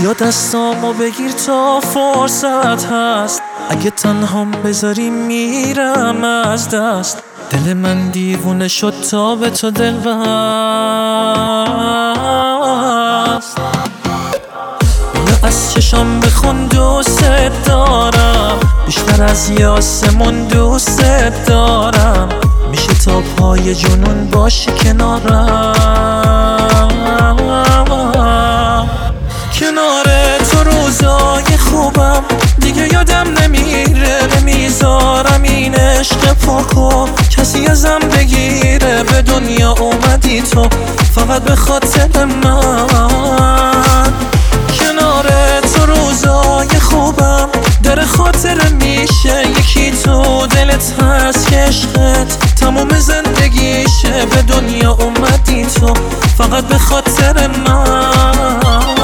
بیا دستامو بگیر تا فرصت هست، اگه تنهام بذاری میرم از دست. دل من دیوونه شد تا به تو دل بست. بیا از چشام بخون دوست دارم، بیشتر از یه آسمون دوست دارم. میشه تا پای جنون باشی کنارم. کنار تو روزای خوبم دیگه یادم نمیره، نمیذارم این عشق پاکو کسی ازم بگیره. به دنیا اومدی تو فقط به خاطر من. کنار تو روزای خوبم در خاطر میشه، یکی تو دلت هست که عشقت تموم زندگیشه. به دنیا اومدی تو فقط به خاطر من.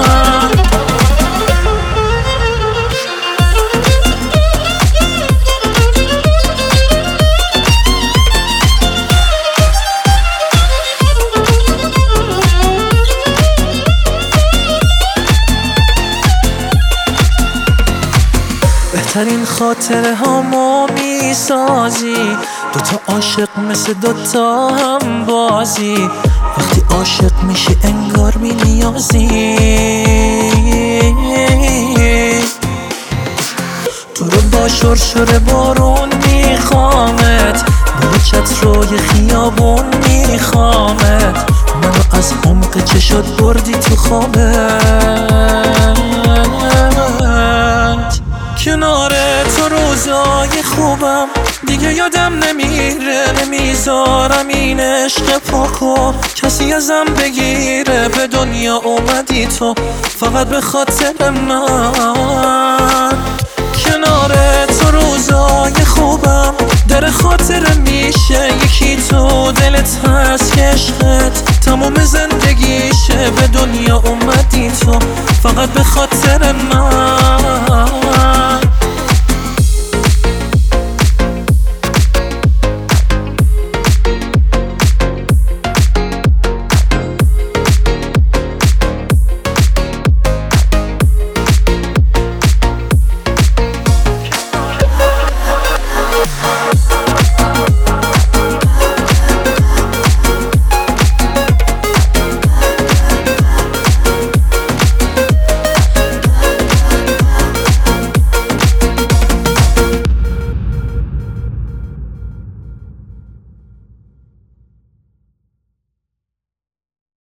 بهترین خاطره هامو میسازی، دوتا عاشق مثل دوتا هم بازی. وقتی عاشق میشی انگار می نیازی. تو رو با شرشر بارون میخوامت، با چتروی خیابون میخوامت. منو از عمق چشات بردی تو خوابت. کنار تو روزای خوبم دیگه یادم نمیره، نمیذارم این عشق پاکو کسی ازم بگیره. به دنیا اومدی تو فقط به خاطر من. کنار تو روزای خوبم در خاطر میشه، یکی تو دلت هست که عشقت تموم زندگیشه. به دنیا اومدی تو فقط به خاطر من.